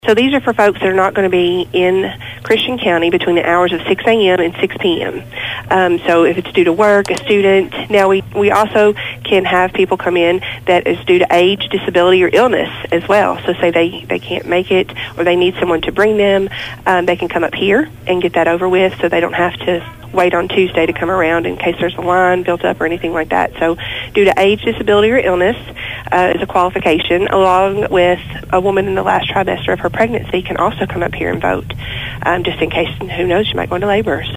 So these are for folks that are not going to be in Christian County between the hours of 6 a.m. and 6 p.m. So if it's due to work, a student. Now we also can have people come in that is due to age, disability, or illness as well. So say they can't make it or they need someone to bring them, they can come up here and get that over with so they don't have to wait on Tuesday to come around in case there's a line built up or anything like that. So due to age, disability, or illness is a qualification, along with a woman in the last trimester of her pregnancy can also come up here and vote, just in case, who knows, she might go into labor.